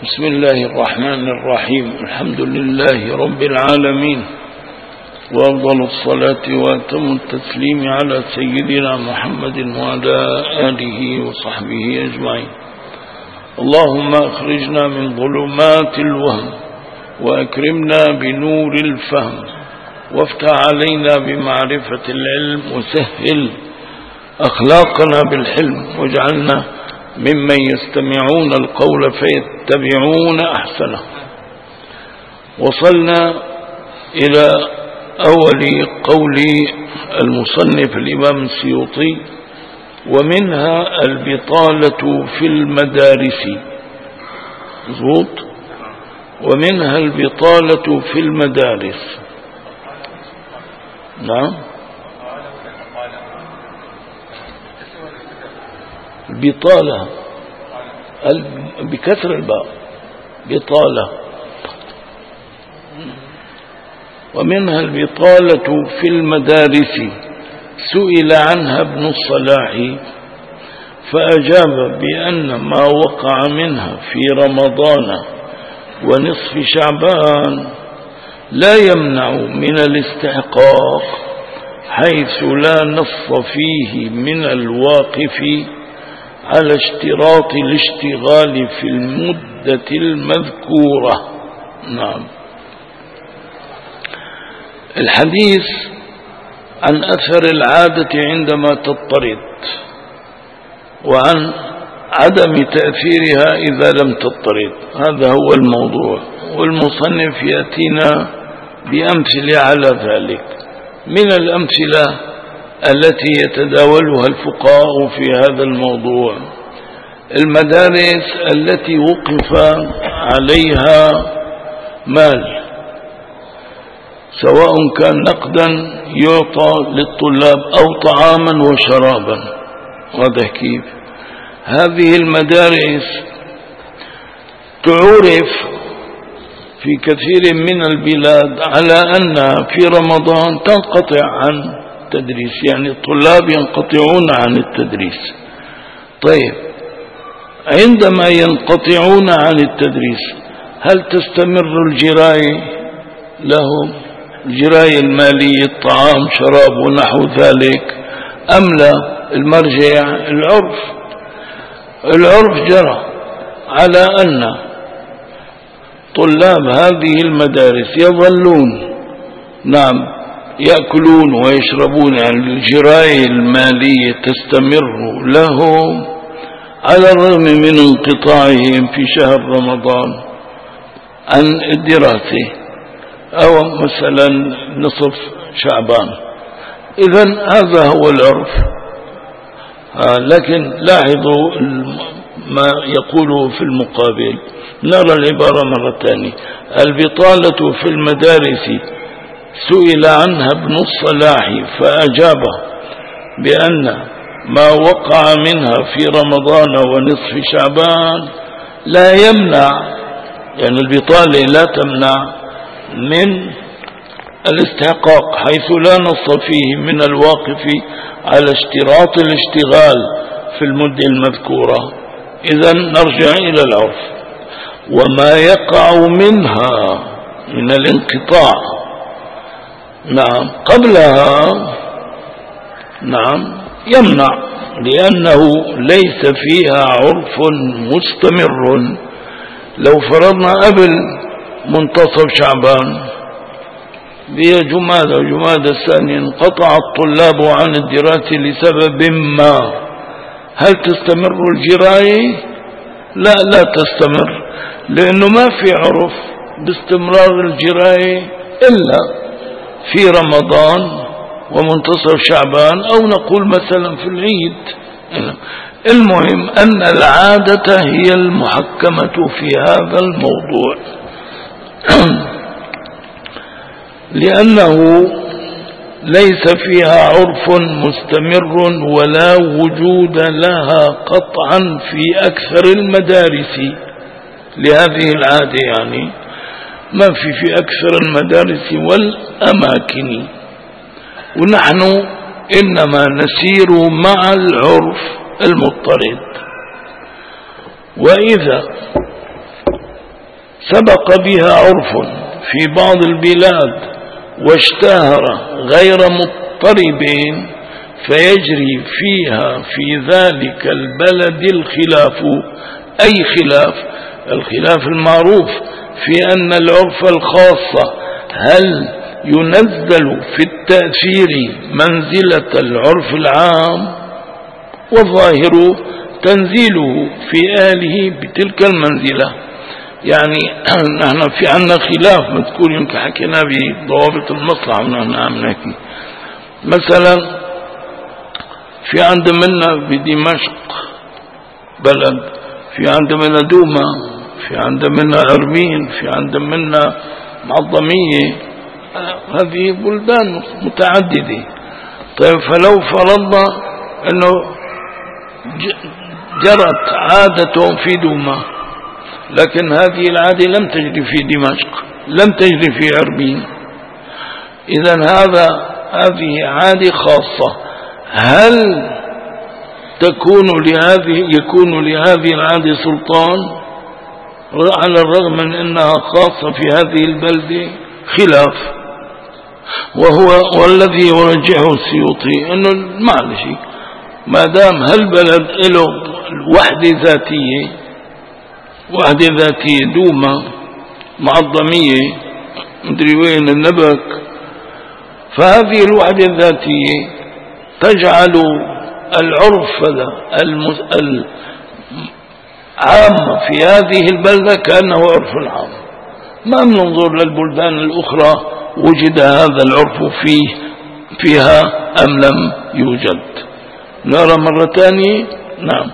بسم الله الرحمن الرحيم. الحمد لله رب العالمين، وأفضل الصلاة وأتم التسليم على سيدنا محمد وعلى آله وصحبه أجمعين. اللهم أخرجنا من ظلمات الوهم وأكرمنا بنور الفهم، وافتح علينا بمعرفة العلم، وسهل أخلاقنا بالحلم، واجعلنا ممن يستمعون القول فيتبعون أحسنه. وصلنا إلى أول قول المصنف الإمام السيوطي: ومنها البطالة في المدارس. مظبوط. ومنها البطالة في المدارس. نعم، البطالة بكسر الباء، بطالة. ومنها البطالة في المدارس، سئل عنها ابن الصلاح فأجاب بأن ما وقع منها في رمضان ونصف شعبان لا يمنع من الاستحقاق، حيث لا نص فيه من الواقف على اشتراط الاشتغال في المدة المذكورة. نعم. الحديث عن أثر العادة عندما تضطرد، وعن عدم تأثيرها إذا لم تضطرد، هذا هو الموضوع. والمصنف يأتينا بأمثلة على ذلك. من الأمثلة التي يتداولها الفقهاء في هذا الموضوع: المدارس التي وقف عليها مال، سواء كان نقدا يعطى للطلاب أو طعاما وشرابا. هذا كيف؟ هذه المدارس تعرف في كثير من البلاد على أنها في رمضان تنقطع عن التدريس، يعني الطلاب ينقطعون عن التدريس. طيب، عندما ينقطعون عن التدريس هل تستمر الجراية لهم، الجراية المالية، الطعام شراب ونحو ذلك، أم لا؟ المرجع العرف جرى على أن طلاب هذه المدارس يظلون يأكلون ويشربون، يعني الجراية المالية تستمر لهم على الرغم من انقطاعهم في شهر رمضان عن الدراسة، أو مثلا نصف شعبان. إذن هذا هو العرف. لكن لاحظوا ما يقوله في المقابل. نرى العبارة مرة ثانية: البطالة في المدارس سئل عنها ابن الصلاح فأجاب بأن ما وقع منها في رمضان ونصف شعبان لا يمنع، يعني البطالة لا تمنع من الاستحقاق، حيث لا نص فيه من الواقف على اشتراط الاشتغال في المدة المذكورة. إذن نرجع إلى العرف. وما يقع منها من الانقطاع قبلها يمنع، لأنه ليس فيها عرف مستمر. لو فرضنا قبل منتصف شعبان بجمادى وجمادى الثانية انقطع الطلاب عن الدراسة لسبب ما، هل تستمر الجراية؟ لا تستمر، لأنه ما في عرف باستمرار الجراية إلا في رمضان ومنتصف شعبان، أو نقول مثلا في العيد. المهم أن العادة هي المحكمة في هذا الموضوع، لأنه ليس فيها عرف مستمر ولا وجود لها قطعا في أكثر المدارس لهذه العادة، يعني ما في أكثر المدارس والأماكن. ونحن إنما نسير مع العرف المضطرد. وإذا سبق بها عرف في بعض البلاد واشتهر غير مضطرب فيجري فيها في ذلك البلد الخلاف. أي خلاف؟ الخلاف المعروف في أن العرف الخاص هل ينزل في التأثير منزلة العرف العام، والظاهر تنزيله في آله بتلك المنزلة. يعني نحن في عنا خلاف مذكور يمكن حكينا بضوابط المصلحة ونحن عم نحكي. مثلا في عندنا بدمشق بلد، في عندنا دوما، في عندنا أرمين، في عندنا معظمية، هذه بلدان متعددة. طيب فلو فرضنا أنه جرت عادة في دوما، لكن هذه العادة لم تجري في دمشق، لم تجري في أربين، إذن هذه عادة خاصة. هل يكون لهذه العادة سلطان على الرغم من أنها خاصة في هذه البلدة؟ خلاف. والذي يرجحه السيوطي أنه معلش ما دام هالبلد له وحدة ذاتية دوما معظمية مدري وين النبك، فهذه الوحدة الذاتية تجعل العرف العام في هذه البلدة كأنه عرف عام. ما بننظر للبلدان الأخرى وجد هذا العرف فيها أم لم يوجد. نرى مرة ثانية. نعم.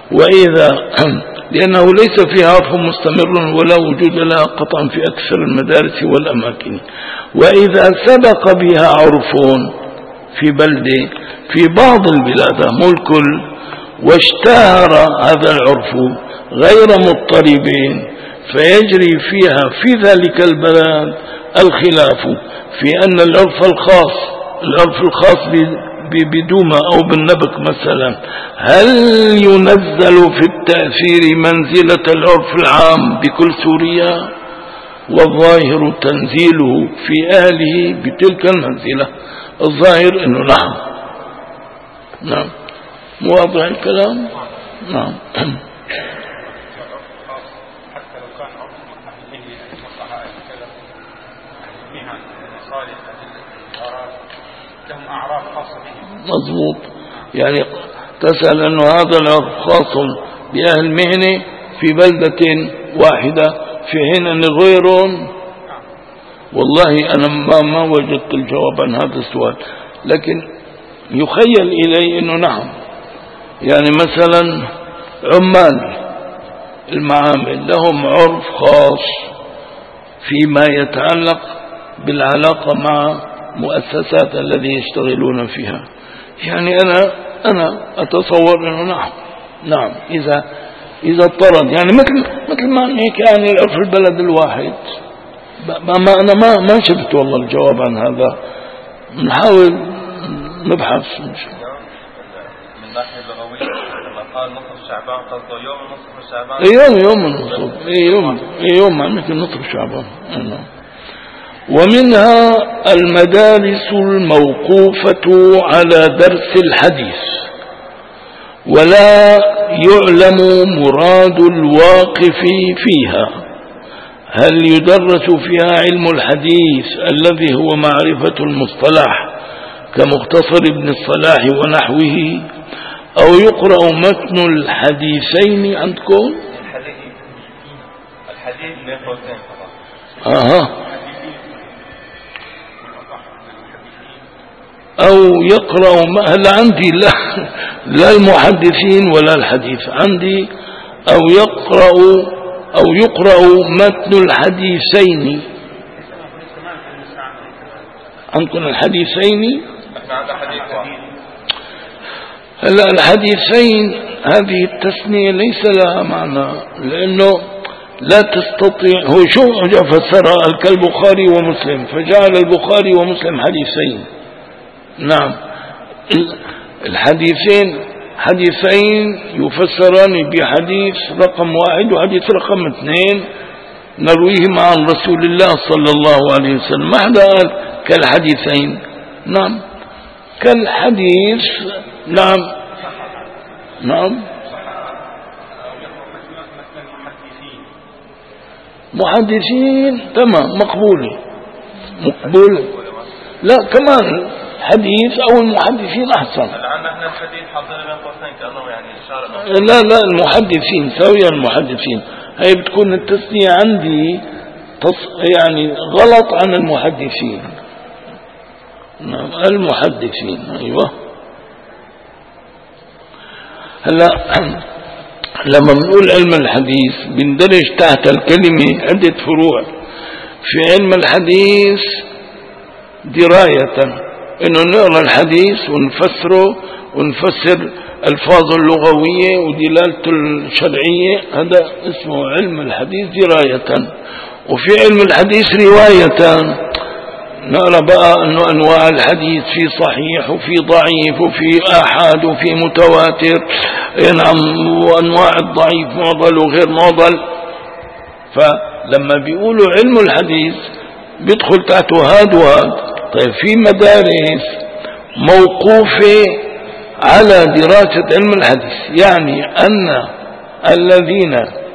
لأنه ليس فيها عرف مستمر ولا وجود لها قطعا في أكثر المدارس والأماكن. وإذا سبق بها عرف في بلدة في بعض البلاد مو الكل، واشتهر هذا العرف غير مضطرب فيجري فيها في ذلك البلد الخلاف في أن العرف الخاص بدوما أو بالنبك مثلا هل ينزل في التأثير منزلة العرف العام بكل سوريا؟ والظاهر تنزيله في أهله بتلك المنزلة. الظاهر أنه نعم. واضح الكلام؟ نعم. مضبوط. يعني تسأل أنه هذا العرف خاص بأهل مهنة في بلدة واحدة في حين أن غيرهم. والله أنا ما وجدت الجواب عن هذا السؤال، لكن يخيل إلي أنه نعم. يعني مثلا عمال المعامل لهم عرف خاص فيما يتعلق بالعلاقة مع مؤسسات الذي يشتغلون فيها. يعني أنا أتصور أنه نعم إذا اضطرد، يعني مثل ما هيك يعني العرف البلد الواحد. أنا ما شفت والله الجواب عن هذا، نحاول نبحث من ناحية لغوية. لما قال نصف شعبان قصده يوم نصف شعبان، يوم النصف، يوم معنى نصف شعبان. ومنها المدارس الموقوفة على درس الحديث ولا يعلم مراد الواقف فيها. هل يدرس فيها علم الحديث الذي هو معرفة المصطلح كمختصر ابن الصلاح ونحوه، أو يقرأ متن الحديثين عندكم؟ الحديث أو يقرأ هل عندي لا المحدثين ولا الحديث عندي، أو يقرأ متن الحديثين. عندكم الحديثين؟ هلا الحديثين هذه التسمية ليس لها معنى، لأنه لا تستطيع. هو شو فسرها كالبخاري ومسلم، فجعل البخاري ومسلم حديثين. نعم. الحديثين حديثين يفسران بحديث رقم 1 وحديث رقم 2 نرويهما عن رسول الله صلى الله عليه وسلم. ما حدا قال كالحديثين. نعم كالحديث. نعم نعم محدثين تمام مقبولة مقبولة. لا كمان حديث أو المحدثين أحسن. احنا الحديث حاطين بين قوسين كأنه يعني إشارة. لا المحدثين سويا المحدثين. هي بتكون التسمية عندي يعني غلط عن المحدثين. نعم المحدثين. أيوة. هلا لما بنقول علم الحديث بندرج تحت الكلمة عدة فروع. في علم الحديث دراية انه نقرأ الحديث ونفسره ونفسر الفاظه اللغوية ودلالته الشرعية، هذا اسمه علم الحديث دراية. وفي علم الحديث رواية، نقرأ بقى انه انواع الحديث في صحيح وفي ضعيف وفي آحاد وفي متواتر، نعم، وانواع الضعيف معضل وغير معضل. فلما بيقولوا علم الحديث بيدخل تحته هاد وهاد. طيب في مدارس موقوفة على دراسة علم الحديث، يعني أن الذين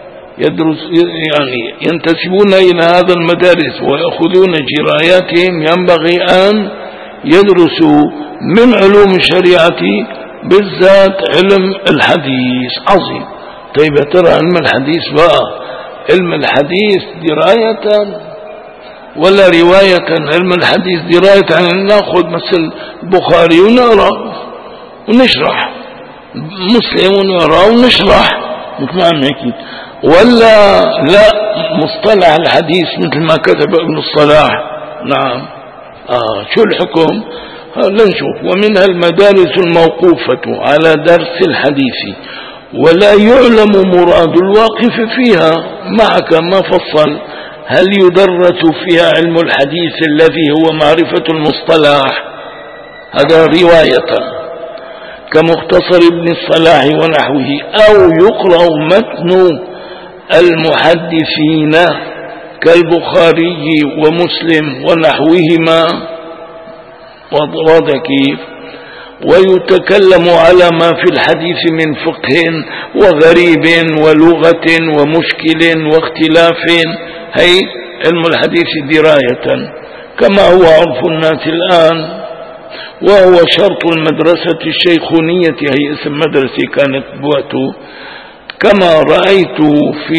ينتسبون إلى هذا المدارس ويأخذون جراياتهم ينبغي أن يدرسوا من علوم الشريعة بالذات علم الحديث. عظيم. طيب يا ترى علم الحديث بقى علم الحديث دراية ولا رواية؟ علم الحديث دراية يعني ناخذ مثل البخاري ونقرأ ونشرح، مسلم ونقرأ ونشرح مثل ما عم نحكي، ولا لا مصطلح الحديث مثل ما كتب ابن الصلاح؟ نعم. شو الحكم؟ لنشوف. ومنها المدارس الموقوفة على درس الحديث ولا يعلم مراد الواقف فيها. معك ما فصل هل يدرس فيها علم الحديث الذي هو معرفة المصطلح، هذا رواية كمختصر ابن الصلاح ونحوه، أو يقرأ متن المحدثين كالبخاري ومسلم ونحوهما، واضح كيف؟ ويتكلم على ما في الحديث من فقه وغريب ولغة ومشكل واختلاف. هي علم الحديث دراية كما هو عرف الناس الآن، وهو شرط المدرسة الشيخونية، هي اسم مدرسة كانت بوقته، كما رأيت في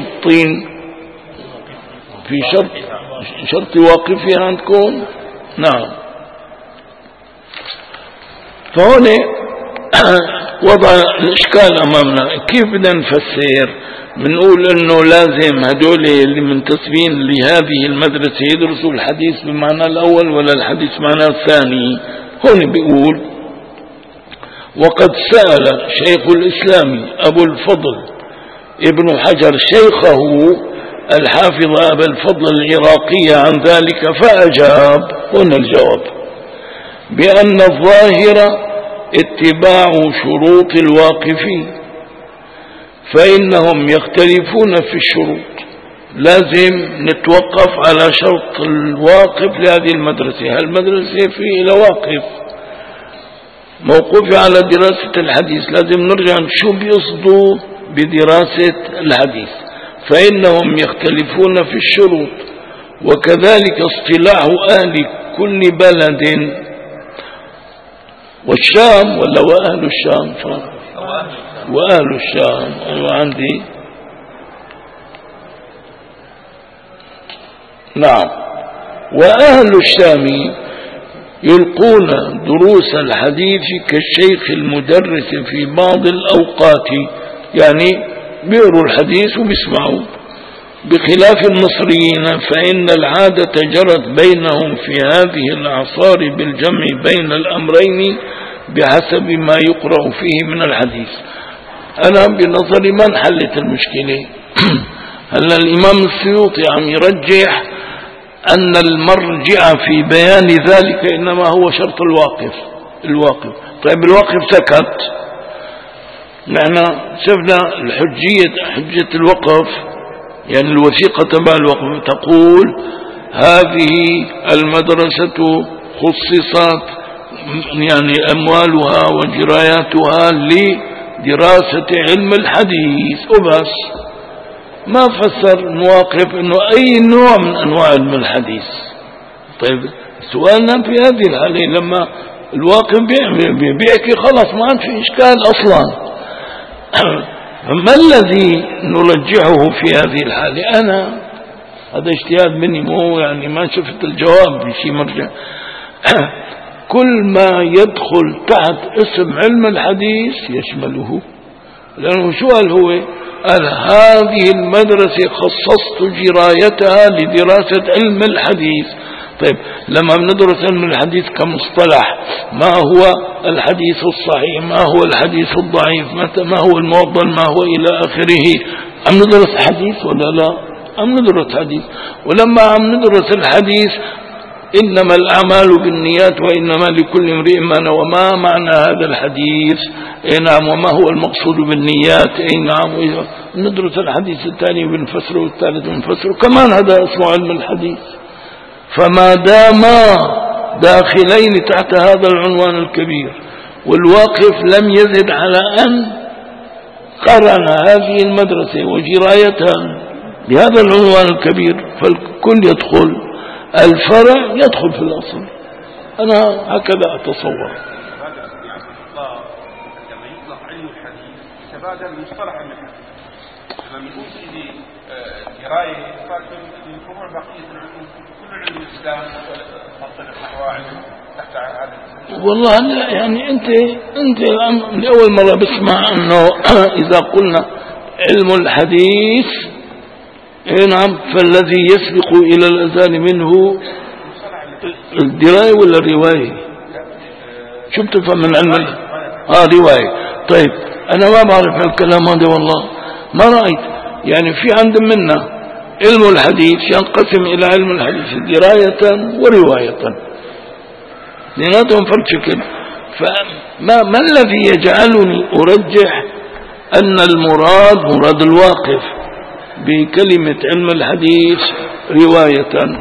شرط واقفها عندكم. نعم. فهون وضع الإشكال أمامنا. كيف بدنا نفسر؟ بنقول انه لازم هدول اللي منتسبين لهذه المدرسة يدرسوا الحديث بمعنى الاول ولا الحديث بمعنى الثاني؟ هون بيقول وقد سأل شيخ الإسلام أبو الفضل ابن حجر شيخه الحافظ أبا الفضل العراقي عن ذلك فأجاب. هنا الجواب بأن الظاهر اتباع شروط الواقفين، فإنهم يختلفون في الشروط. لازم نتوقف على شرط الواقف لهذه المدرسة. هالمدرسة في إلى واقف موقوف على دراسة الحديث، لازم نرجع شو بيقصدوا بدراسة الحديث. فإنهم يختلفون في الشروط، وكذلك اصطلاح أهل كل بلد. والشام ولا وأهل الشام؟ وأهل الشام. أيوة عندي. نعم. وأهل الشام يلقون دروس الحديث كالشيخ المدرس في بعض الأوقات، يعني بيقروا الحديث وبيسمعوا، بخلاف المصريين فإن العادة جرت بينهم في هذه الأعصار بالجمع بين الأمرين بحسب ما يقرأ فيه من الحديث. أنا بنظري ما انحلت المشكلة. هلا الإمام السيوطي عم يرجح أن المرجع في بيان ذلك إنما هو شرط الواقف. طيب الواقف سكت، نحن شفنا حجة الوقف، يعني الوثيقة تبع الوقف تقول هذه المدرسة خصصت يعني أموالها وجراياتها لدراسة علم الحديث وبس، ما فسر نواقف انه اي نوع من انواع علم الحديث. طيب سؤالنا في هذه الحالة لما الواقف بيحكي خلاص ما عاد في اشكال اصلا، فما الذي نرجحه في هذه الحالة؟ انا هذا اجتهاد مني، مو يعني ما شفت الجواب بشي مرجع. كل ما يدخل تحت اسم علم الحديث يشمله، لأنه شو قال هو؟ قال هذه المدرسة خصصت جرايتها لدراسة علم الحديث. طيب لما بندرس علم الحديث كمصطلح، ما هو الحديث الصحيح، ما هو الحديث الضعيف، ما هو المفضل، ما هو إلى آخره، عم ندرس حديث ولا لا؟ عم ندرس حديث. ولما عم ندرس الحديث إنما الأعمال بالنيات وإنما لكل امرئ ما نوى. وما معنى هذا الحديث؟ أي نعم. وما هو المقصود بالنيات؟ أي نعم. ندرس الحديث الثاني بنفسره والثالث بنفسره، كمان هذا اسمه علم الحديث. فما داما داخلين تحت هذا العنوان الكبير، والواقف لم يزد على أن قرن هذه المدرسة وجرايتها بهذا العنوان الكبير، فالكل يدخل، الفرع يدخل في الأصل. أنا هكذا أتصور. لما يطلق علم الحديث يتبادل مصطلح علم الحديث، لما بنقول سيدي دراية من فروع بقية العلوم، كل علم الإسلام تحت هذا. والله يعني أنت لأول مرة بسمع أنه إذا قلنا علم الحديث نعم فالذي يسبق إلى الأذان منه الدراية ولا الرواية؟ شو بتفهم من علم رواية. طيب أنا ما بعرف الكلام هذا والله، ما رأيت. يعني في عند منا علم الحديث ينقسم إلى علم الحديث دراية ورواية، اثنيناتهم فرق شكل. فما الذي يجعلني أرجح أن مراد الواقف بكلمة علم الحديث رواية؟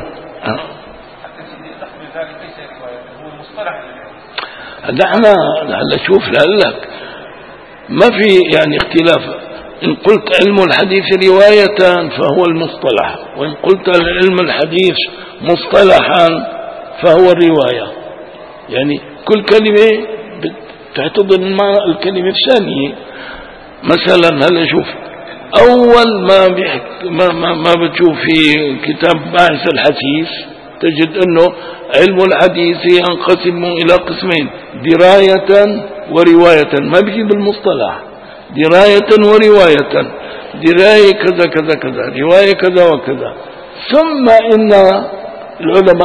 هلا شوف لك ما في يعني اختلاف. إن قلت علم الحديث رواية فهو المصطلح، وإن قلت علم الحديث مصطلحا فهو الرواية. يعني كل كلمة تعتبر الكلمة الثانية. مثلا هلا شوف أول ما بتشوف في كتاب باحث الحديث تجد أنه علم الحديث ينقسم إلى قسمين، دراية ورواية. ما بيجي بالمصطلح دراية ورواية، دراية كذا كذا كذا، رواية كذا وكذا. ثم إن العلماء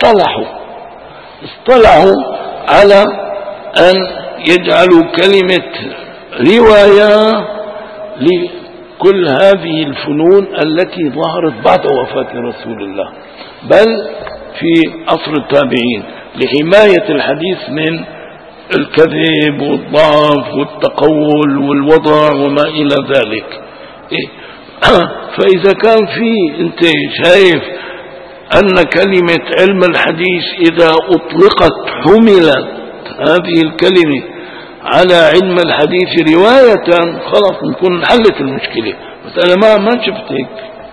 اصطلحوا على أن يجعلوا كلمة رواية لكل هذه الفنون التي ظهرت بعد وفاة رسول الله، بل في عصر التابعين، لحماية الحديث من الكذب والضعف والتقول والوضع وما إلى ذلك. فإذا كان في أنت شايف أن كلمة علم الحديث إذا أطلقت حملت هذه الكلمة على علم الحديث رواية، خلاص نكون حلت المشكلة. بس أنا ما شفت هيك.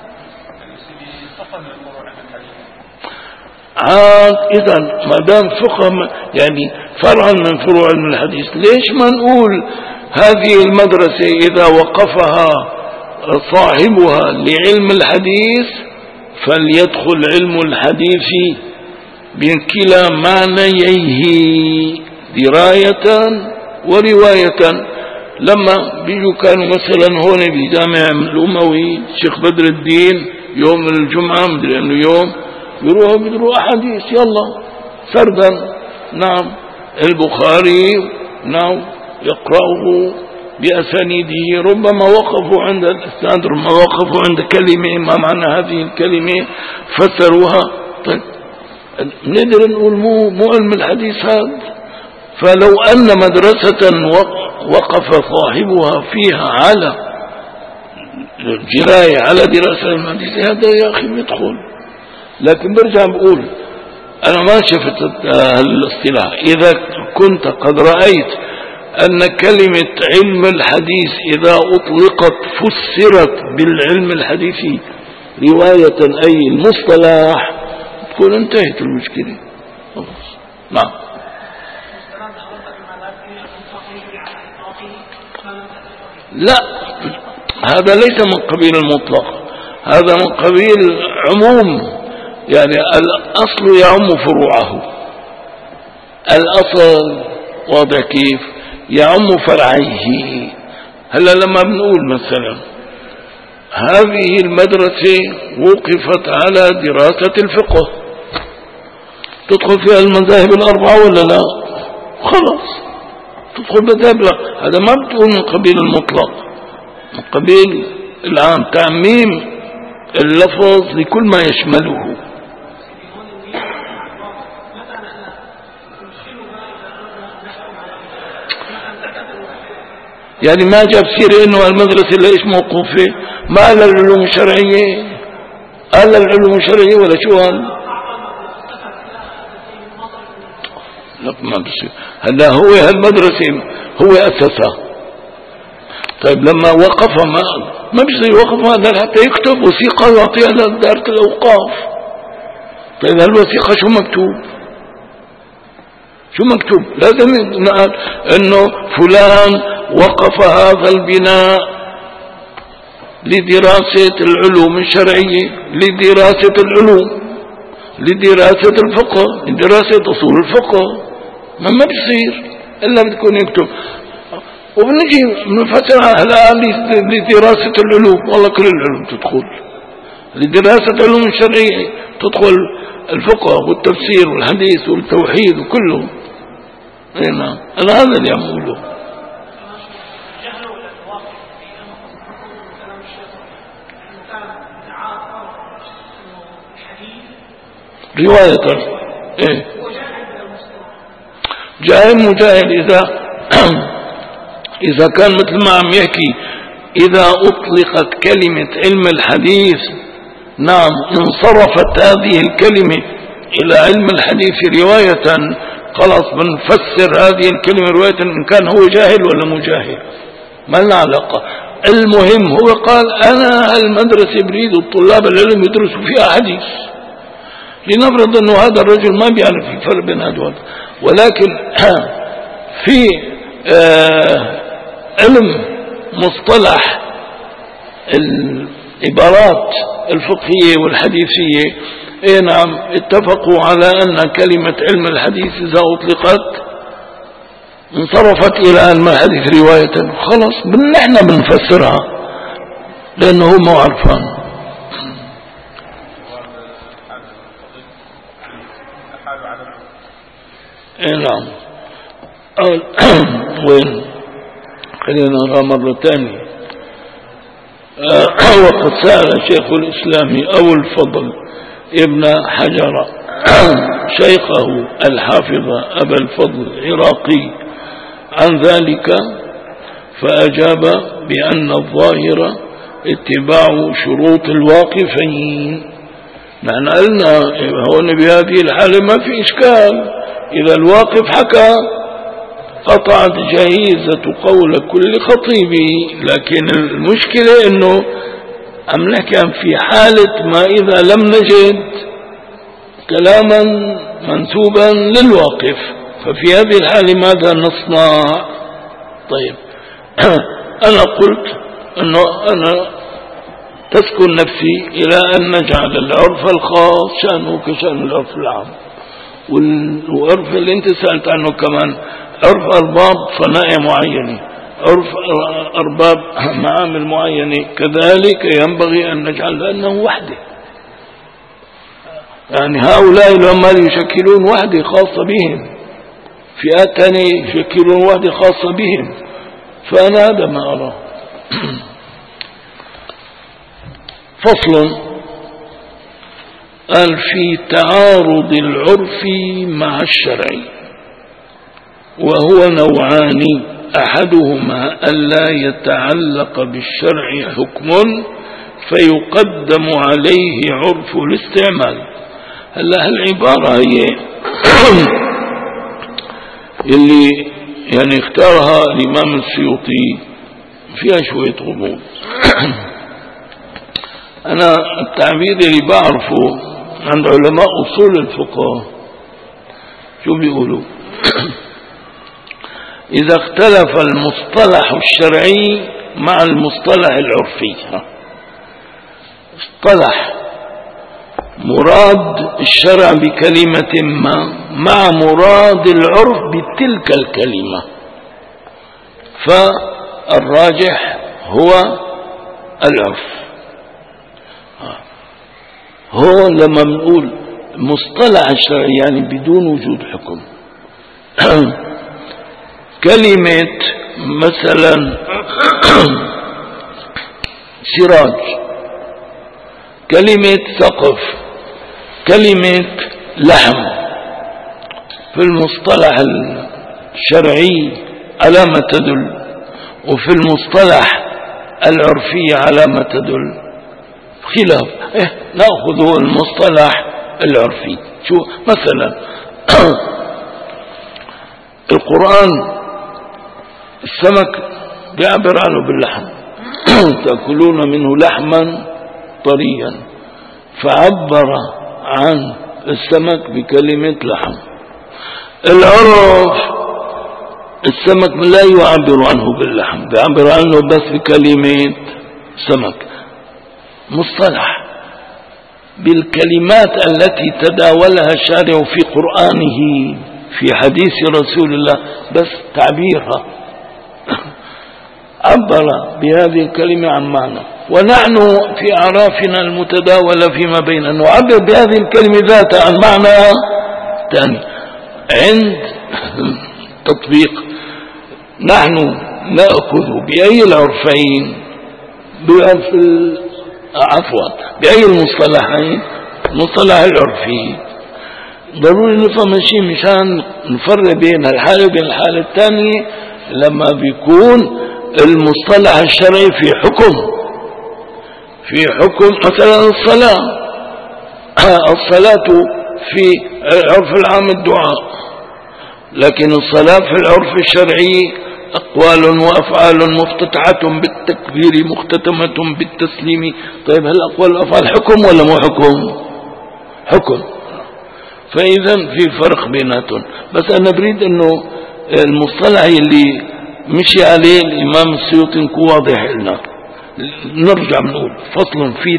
إذا ما دام فقه يعني فرعا من فروع علم الحديث، ليش ما نقول هذه المدرسة إذا وقفها صاحبها لعلم الحديث فليدخل علم الحديث بكلا معنيه دراية ورواية. لما بيجوا كانوا مثلا هون بجامع الأموي الشيخ بدر الدين يوم الجمعة مدري أنه يوم بيروحوا أحاديث يلا سردا، نعم البخاري نعم يقرأه بأسانيده، ربما وقفوا عند الإسناد، ربما وقفوا عند كلمة ما معنى هذه الكلمة فسروها. طيب نقدر نقول مو علم الحديث هذا. فلو أن مدرسة وقف صاحبها فيها على الجراية على دراسة الحديث هذا يا أخي يدخل. لكن برجع بقول أنا ما شفت الاصطلاح. إذا كنت قد رأيت أن كلمة علم الحديث إذا أطلقت فسرت بالعلم الحديثي رواية أي المصطلح تكون انتهت المشكلة. نعم. لا، هذا ليس من قبيل المطلق، هذا من قبيل عموم. يعني الأصل يعم فروعه، الأصل واضح كيف يعم فرعيه. هلا لما بنقول مثلا هذه المدرسة وقفت على دراسة الفقه، تدخل فيها المذاهب الأربعة ولا لا؟ خلاص تدخل مذاهب. هذا ما بتقول من قبيل المطلق، من قبيل العام، تعميم اللفظ لكل ما يشمله. يعني ما جاب سيرة انه المدرسة ليش موقوفة؟ ما قال العلوم الشرعية، قال العلوم الشرعية ولا شو قال؟ لا ما بصير. هلا هو هالمدرسة هو أسسها. طيب لما وقف ما بيصير يوقف هذا حتى يكتب وثيقة ويعطيها لإدارة الأوقاف. طيب هالوثيقة شو مكتوب؟ شو مكتوب؟ لازم نقول انه فلان وقف هذا البناء لدراسة العلوم الشرعية، لدراسة العلوم، لدراسة الفقه، لدراسة أصول الفقه. ما بيصير إلا بتكون يكتب. وبنجي بنفسرها هلا لدراسة العلوم، والله كل العلوم تدخل. لدراسة العلوم الشرعية تدخل الفقه والتفسير والحديث والتوحيد وكله. نعم، أنا هذا اللي عم أقوله. رواية إيه؟ جاهل مجاهل إذا كان مثل ما عم يحكي إذا أطلقت كلمة علم الحديث، نعم انصرفت هذه الكلمة إلى علم الحديث رواية، خلاص بنفسر هذه الكلمة رواية إن كان هو جاهل ولا مجاهل، ما لنا علاقة. المهم هو قال أنا المدرسة بريد الطلاب العلم يدرسوا فيها حديث. لنفرض أنه هذا الرجل ما بيعرف الفرق بين هذول، ولكن في علم مصطلح العبارات الفقهية والحديثية، نعم اتفقوا على أن كلمة علم الحديث إذا أطلقت انصرفت إلى علم الحديث رواية، خلاص نحن بنفسرها لأنه هو ما عرفان. نعم. وين خلينا نرى مرة ثانية. وقد سأل شيخ الإسلام أبو الفضل ابن حجر شيخه الحافظ أبا الفضل العراقي عن ذلك، فأجاب بأن الظاهر اتباع شروط الواقفين. نحن قلنا هون بهذه الحالة ما في إشكال، إذا الواقف حكى قطعت جائزة قول كل خطيب، لكن المشكلة انه عم نحكي في حالة ما اذا لم نجد كلاما منسوبا للواقف، ففي هذه الحالة ماذا نصنع؟ طيب انا قلت انه انا تسكن نفسي الى ان نجعل العرف الخاص شأنه كشأن العرف العام، والعرف اللي انت سألت عنه كمان عرف أرباب صنائع معينة، عرف أرباب معامل معينة، كذلك ينبغي أن نجعل لأنه وحده. يعني هؤلاء العمال يشكلون وحدة خاصة بهم، فئات ثانية يشكلون وحدة خاصة بهم، فأنا هذا ما أراه. فصل قال في تعارض العرف مع الشرع، وهو نوعان. أحدهما ألا يتعلق بالشرع حكم فيقدم عليه عرف الاستعمال. هلا العبارة هي اللي يعني اختارها الإمام السيوطي فيها شوية غموض. أنا التعبير اللي بعرفه عند علماء أصول الفقه شو بيقولوا؟ إذا اختلف المصطلح الشرعي مع المصطلح العرفي، اصطلح مراد الشرع بكلمة ما مع مراد العرف بتلك الكلمة، فالراجح هو العرف. هو لما بنقول مصطلح الشرع يعني بدون وجود حكم. كلمة مثلا سراج، كلمة سقف، كلمة لحم، في المصطلح الشرعي على ما تدل، وفي المصطلح العرفي على ما تدل خلاف. نأخذ المصطلح العرفي. شو مثلا القرآن السمك بيعبر عنه باللحم، تأكلون منه لحما طريا، فعبر عن السمك بكلمة لحم. العرف السمك لا يعبر عنه باللحم، بيعبر عنه بس بكلمة سمك. مصطلح بالكلمات التي تداولها الشارع في قرآنه في حديث رسول الله، بس تعبيرها عبر بهذه الكلمة عن معنى، ونحن في أعرافنا المتداولة فيما بيننا نعبر بهذه الكلمة ذاتها عن معنى ثاني. عند تطبيق نحن نأخذ بأي العرفين، بأي المصطلحين؟ المصطلح العرفي. ضروري نفهم شيء مشان نفرق بين الحالة وبين الحالة الثانية. لما بيكون المصطلح الشرعي في حكم مثلا الصلاة في العرف العام الدعاء، لكن الصلاة في العرف الشرعي أقوال وأفعال مفتتحة بالتكبير مختتمة بالتسليم. طيب هل الأقوال والأفعال حكم ولا مو حكم؟ حكم. فإذا في فرق بيناتهم. بس أنا بريد أنه المصطلح اللي مشي عليه الإمام السيوطي يكون واضح لنا. نرجع نقول فصل في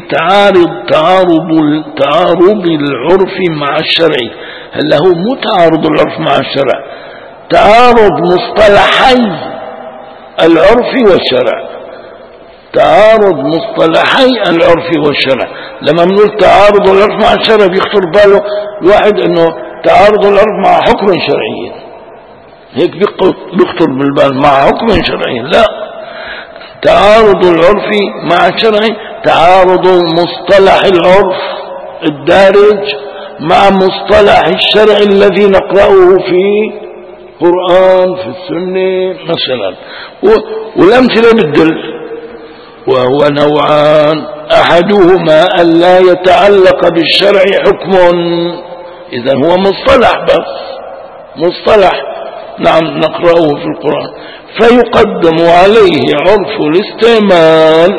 تعارض العرف مع الشرع. هل هو مو تعارض العرف مع الشرع، تعارض مصطلحي العرف والشرع، تعارض مصطلحي العرف والشرع. لما بنقول تعارض العرف مع الشرع بيخطر باله الواحد انه تعارض العرف مع حكم شرعي، هيك بيخطر بالبال مع حكم شرعي. لا، تعارض العرف مع الشرع تعارض مصطلح العرف الدارج مع مصطلح الشرع الذي نقرأه في القرآن في السنة مثلا. والأمثلة بالدل، وهو نوعان: أحدهما أن لا يتعلق بالشرع حكم، إذا هو مصطلح، بس مصطلح نعم نقرأه في القرآن، فيقدم عليه عرف الاستعمال.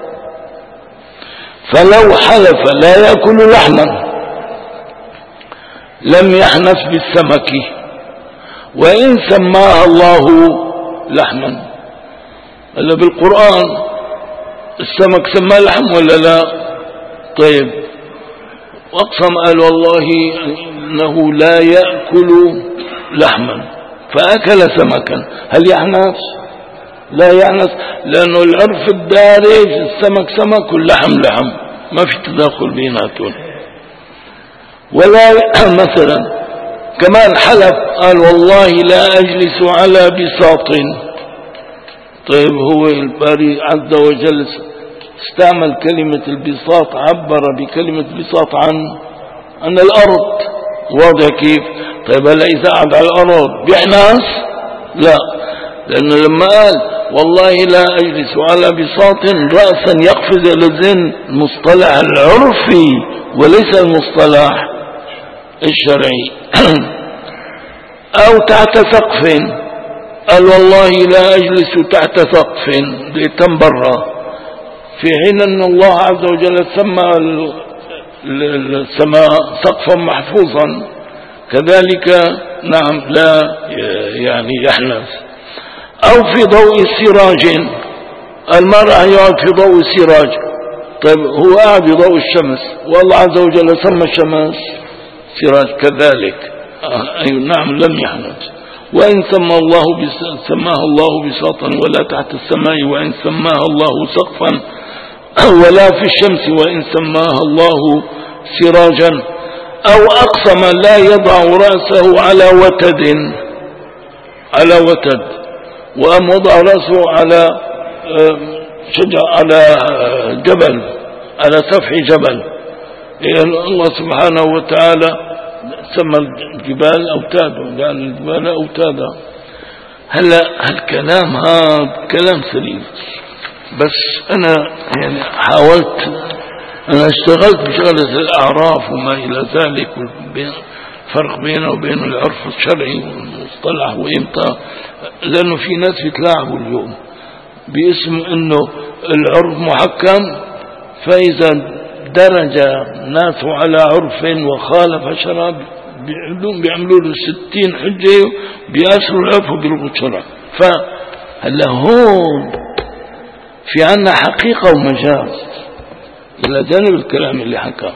فلو حلف لا يأكل لحما لم يحنث بالسمك وإن سماها الله لحما. هلا بالقرآن السمك سماه لحم ولا لا؟ طيب، واقسم قال والله انه لا يأكل لحما فأكل سمكا، هل يحنث؟ لا يحنث، لأنه العرف الدارج السمك سمك واللحم لحم، ما في تداخل بيناتهم. ولا مثلا كمان حلف قال والله لا أجلس على بساط. طيب هو الباري عز وجل استعمل كلمة البساط، عبر بكلمة بساط عن الأرض، واضح كيف؟ طيب هلا إذا قعد على الأرض بيحنث؟ لا، لأنه لما قال والله لا أجلس على بساط رأسا يقفز إلى الذهن المصطلح العرفي وليس المصطلح الشرعي. أو تحت سقف، قال والله لا أجلس تحت سقف ليتم برا، في حين أن الله عز وجل سمى السماء سقفا محفوظا، كذلك نعم لا يعني يحنث. أو في ضوء سراج، المرأة يقعد في ضوء السراج، طيب هو قاعد في ضوء الشمس والله عز وجل سمى الشمس سراج كذلك، نعم لم يحنث. وإن سماه الله بساطا ولا تحت السماء، وإن سماها الله سقفا ولا في الشمس، وإن سماها الله سراجا. أو أقسم لا يضع رأسه على وتد، وأم وضع رأسه على على جبل، على سفح جبل. الله سبحانه وتعالى سمى الجبال أوتادا، جعل الجبال أوتادا. هالكلام هذا كلام سليم، بس أنا يعني حاولت، أنا اشتغلت بشغلة الأعراف وما إلى ذلك، الفرق بينه وبين العرف الشرعي والمصطلح وإمتى، لأنه في ناس يتلاعبوا اليوم باسم أنه العرف محكم، فإذا درج ناس على عرف وخالف شرع بيعملوا له 60 حجة بيأسروا العرف وبيلغوا الشرع. فهلا هون في عنا حقيقة ومجاز إلى جانب الكلام اللي حكاه.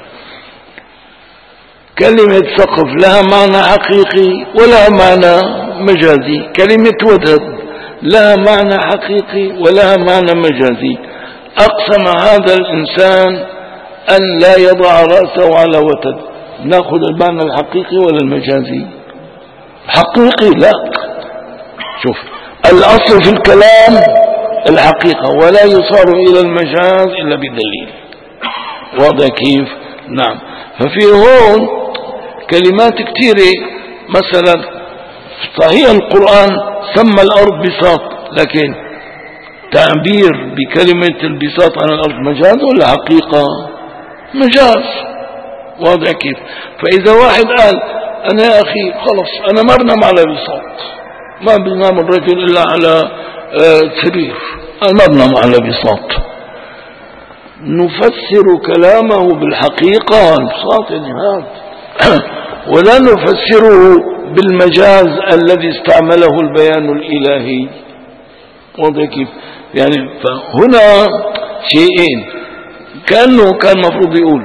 كلمة سقف لها معنى حقيقي ولها معنى مجازي، كلمة وتد لها معنى حقيقي ولها معنى مجازي. أقسم هذا الإنسان أن لا يضع رأسه على وتد، نأخذ المعنى الحقيقي ولا المجازي؟ حقيقي لا، شوف الأصل في الكلام الحقيقة، ولا يصار إلى المجاز إلا بدليل. واضح كيف؟ نعم. ففي هون كلمات كثيرة، مثلا صحيح القرآن سمى الأرض بساط، لكن تعبير بكلمة البساط عن الأرض مجاز ولا حقيقة؟ مجاز. واضح كيف؟ فإذا واحد قال أنا يا أخي خلص أنا ما بنام على بساط، ما بنام الرجل إلا على سرير، أنا ما بنام على بساط، نفسر كلامه بالحقيقة البساط يعني هذا، ولا نفسره بالمجاز الذي استعمله البيان الإلهي. واضح كيف؟ يعني فهنا شيئين، كأنه كان مفروض يقول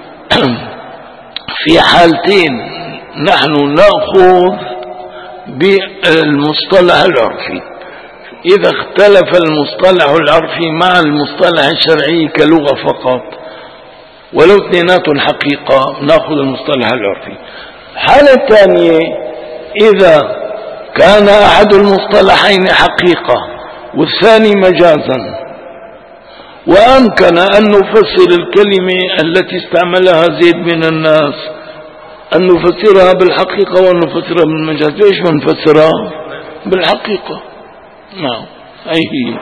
في حالتين نحن نأخذ بالمصطلح العرفي، إذا اختلف المصطلح العرفي مع المصطلح الشرعي كلغة فقط، ولو اثنينات الحقيقة نأخذ المصطلح العرفي. حالة ثانية إذا كان أحد المصطلحين حقيقة والثاني مجازا، وأمكن أن نفسر الكلمة التي استعملها زيد من الناس، أن نفسرها بالحقيقة وأن نفسرها بالمجاز. ليش ما نفسرها بالحقيقة؟ نعم أي هي.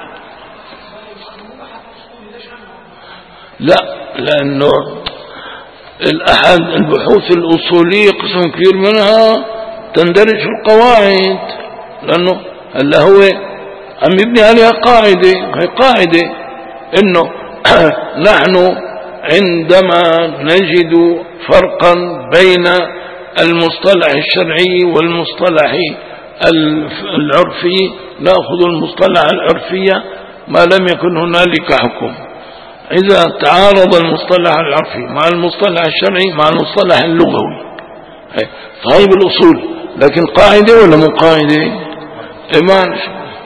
لا، لأنه الأحد البحوث الأصولية قسم كبير منها تندرج في القواعد، لأنه هلا هو عم يبني عليها قاعدة، هي قاعدة إنه نحن عندما نجد فرقا بين المصطلح الشرعي والمصطلح العرفي نأخذ المصطلح العرفي ما لم يكن هنالك حكم. إذا تعارض المصطلح العرفي مع المصطلح الشرعي مع المصطلح اللغوي صحيح الأصول، لكن قاعدة ولا مو قاعدة؟ إيمان.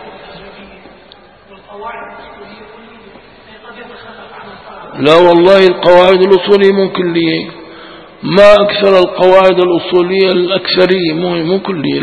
لا والله القواعد الأصولية مو كلية، ما أكثر القواعد الأصولية الأكثرية مو كلية.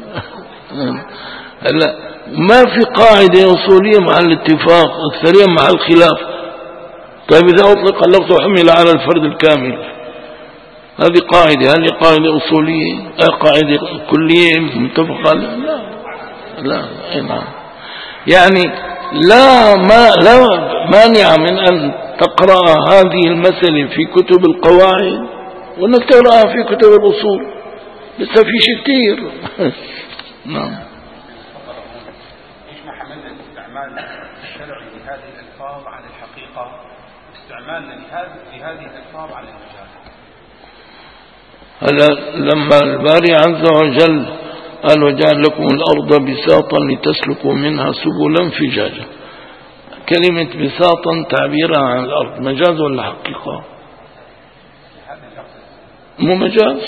لا ما في قاعدة أصولية مع الاتفاق، أكثرية مع الخلاف. طيب إذا أطلق اللفظ حمل على الفرد الكامل، هذه قاعدة، هذه قاعدة أصولية، قاعدة كلية متفقة؟ لا لا نعم. يعني لا مانع من أن تقرأ هذه المسألة في كتب القواعد وأنك تقرأها في كتب الأصول، لسه في شيء كتير. نعم. ايش محمل استعمال الشرع لهذه الألفاظ على الحقيقة واستعمالنا لهذه الألفاظ على المجاز؟ هلا لما الباري عز وجل قال وجعل لكم الأرض بساطا لتسلكوا منها سبلا فجاجا، كلمة بساطا تعبيرها عن الأرض مجاز ولا حقيقة؟ مو مجاز.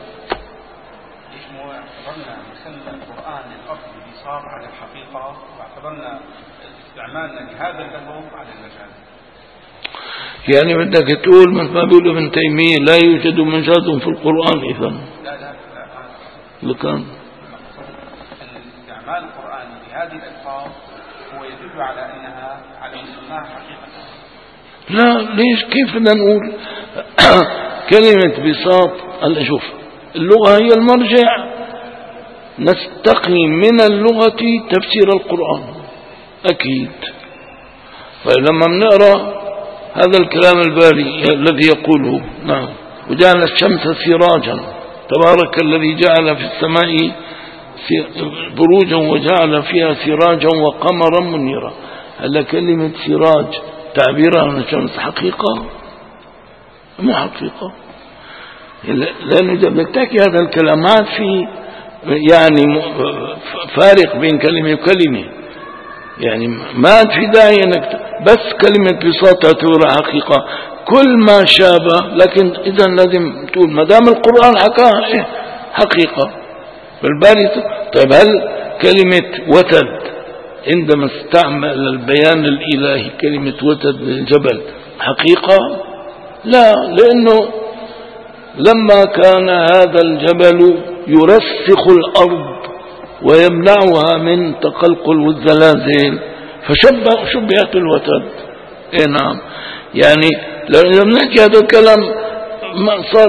اعتبرنا مسمى القرآن الأرض بساط على الحقيقة واعتبرنا استعمالنا لهذا اللفظ على المجاز. يعني بدك تقول مثل ما بيقول ابن تيمية لا يوجد مجاز في القرآن إذا؟ لا لكان استعمال القرآن بهذه الألفاظ هو يدل على أنها على مسماها حقيقة. لا ليش؟ كيف بدنا نقول كلمة بساط؟ هلا شوف، اللغة هي المرجع، نستقي من اللغة تفسير القرآن أكيد. فلما بنقرأ هذا الكلام الباري الذي يقوله نعم وجعل الشمس سراجا، تبارك الذي جعل في السماء بروجا وجعل فيها سراجا وقمرا منيرا. هل كلمة سراج تعبيرها عن الشمس حقيقة؟ مو حقيقة، لأنه إذا بدك تحكي هذا الكلام ما في يعني فارق بين كلمة وكلمة، يعني ما في داعي انك بس كلمة بساط تعتبرها حقيقة كل ما شابه، لكن إذا لازم تقول ما دام القرآن حكاها حقيقة بالباري. طيب هل كلمة وتد عندما استعمل البيان الإلهي كلمة وتد للجبل حقيقة؟ لا، لأنه لما كان هذا الجبل يرسخ الأرض ويمنعها من تقلقل والزلازل فشبهت الوتد. نعم. يعني لما نحكي هذا الكلام ما صار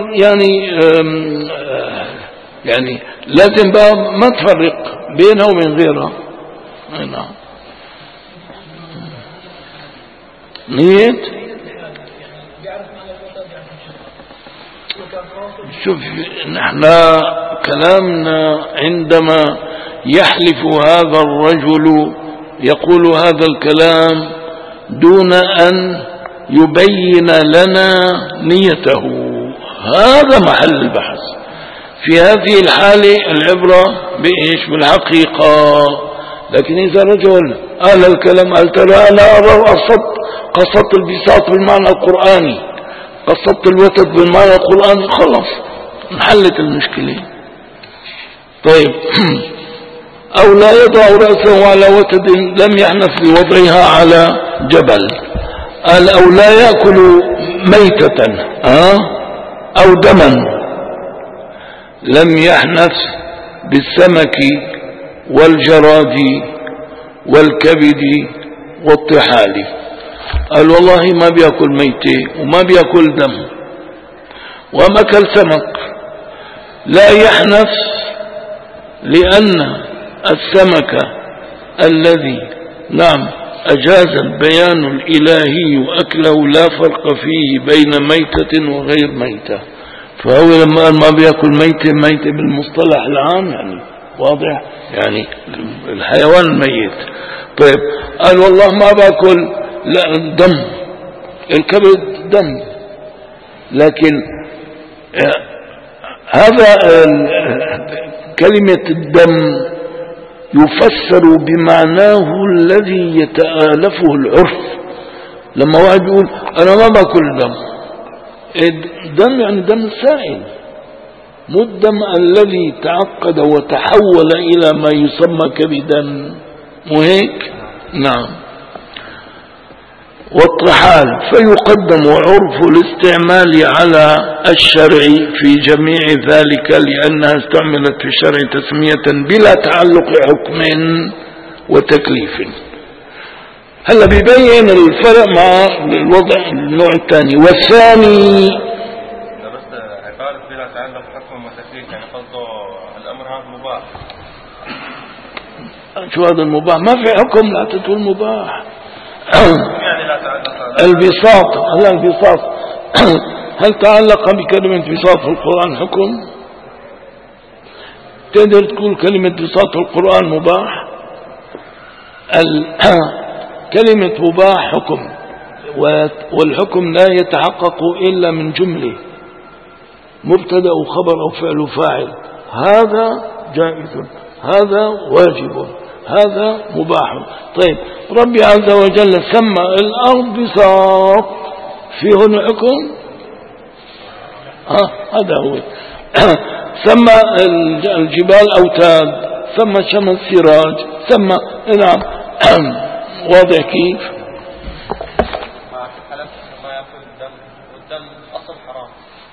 يعني لازم بقى ما تفرق بينها وبين غيرها. نعم. نيت شوف نحن كلامنا عندما يحلف هذا الرجل يقول هذا الكلام دون أن يبين لنا نيته، هذا محل البحث. في هذه الحالة العبرة بإيش؟ بالحقيقة. لكن إذا رجل قال الكلام قال ترى أنا أرى قصدت البساط بالمعنى القرآني، قصدت الوتد بالمعنى القرآني، خلص انحلت المشكلة. طيب أو لا يضع رأسه على وتد لم يحنث لوضعها على جبل، قال أو لا يأكل ميتة أو دما لم يحنث بالسمك والجراد والكبد والطحال. قال والله ما بيأكل ميتة وما بيأكل دم وما أكل سمك، لا يحنث لأن السمك الذي نعم أجاز البيان الإلهي أكله لا فرق فيه بين ميتة وغير ميتة، فهو لما قال ما بيأكل ميتة بالمصطلح العام يعني واضح، يعني الحيوان الميت. طيب قال والله ما باكل لا دم، الكبد دم، لكن هذا كلمة الدم يفسر بمعناه الذي يتآلفه العرف. لما واحد يقول أنا ما باكل دم، الدم يعني دم سائل، مو الدم الذي تعقد وتحول إلى ما يسمى كبدا، مو هيك؟ نعم. والطحال فيقدم عرف الاستعمال على الشرع في جميع ذلك لأنها استعملت في الشرع تسمية بلا تعلق حكم وتكليف. هلا بيبين الفرق مع الوضع النوع الثاني. والثاني بس عبارة بلا تعلق حكم وتكليف يعني قصده الأمر هذا مباح. شو هذا المباح؟ ما في حكم لا تتو المباح. يعني لا تعلق البساط، هلا البساط هل تعلق بكلمة بساط في القرآن حكم؟ تقدر تقول كلمة بساط في القرآن مباح؟ كلمة مباح حكم، والحكم لا يتحقق إلا من جملة مبتدأ وخبر أو فعل وفاعل. هذا جائز، هذا واجب، هذا مباح. طيب ربي عز وجل سمى الأرض بساط، في هنا حكم؟ هذا هو. سمى الجبال أوتاد، سمى الشمس سراج، سمى نعم. واضح كيف؟ حلف ما يأكل الدم، والدم أصل حرام،